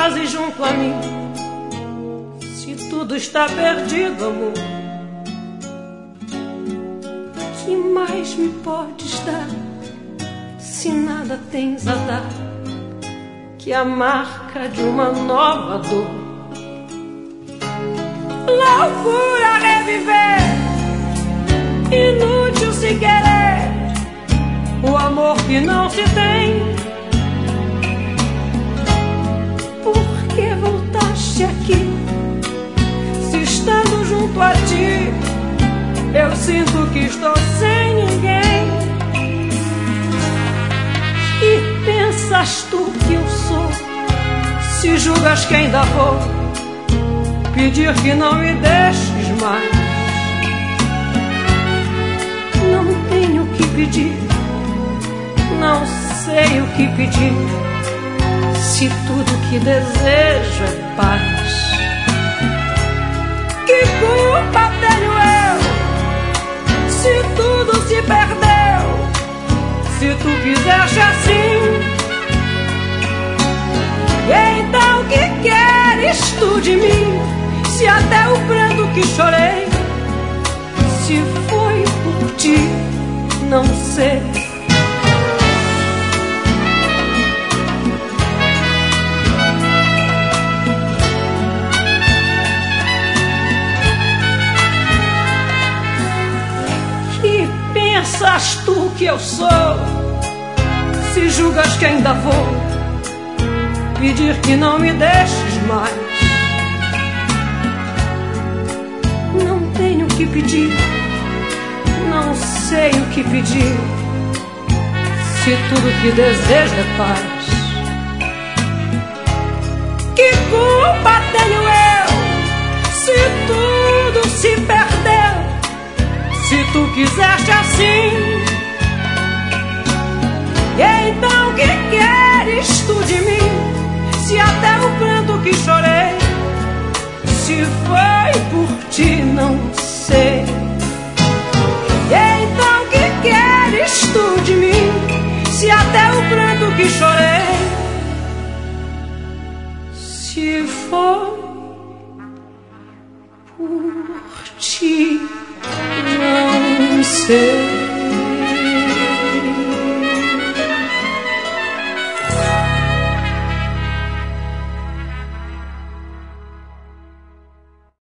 fazes junto a mim? Se tudo está perdido, amor, que mais me podes dar? Se nada tens a dar, que a marca de uma nova dor. Loucura reviver, inútil se querer o amor que não se tem. Por que voltaste aqui, se estando junto a ti eu sinto que estou sem ninguém? E pensas tu que eu sou, se julgas que ainda vou pedir que não me deixes mais? Não tenho o que pedir, não sei o que pedir, se tudo que desejo é paz. Que culpa tenho eu, se tudo se perdeu, se tu quiseste assim? E então que queres tu de mim, se até o pranto que chorei, se foi por ti, não sei. Que pensas tu que eu sou, se julgas que ainda vou pedir que não me deixes mais? Não tenho o que pedir, não sei o que pedir, se tudo que desejo é paz. Que culpa tenho eu, se tudo se perdeu, se tu quiseste assim? E então que queres tu de mim, se até o pranto que chorei, se foi por ti, não sei. E então que queres tu de mim, se até o pranto que chorei, se foi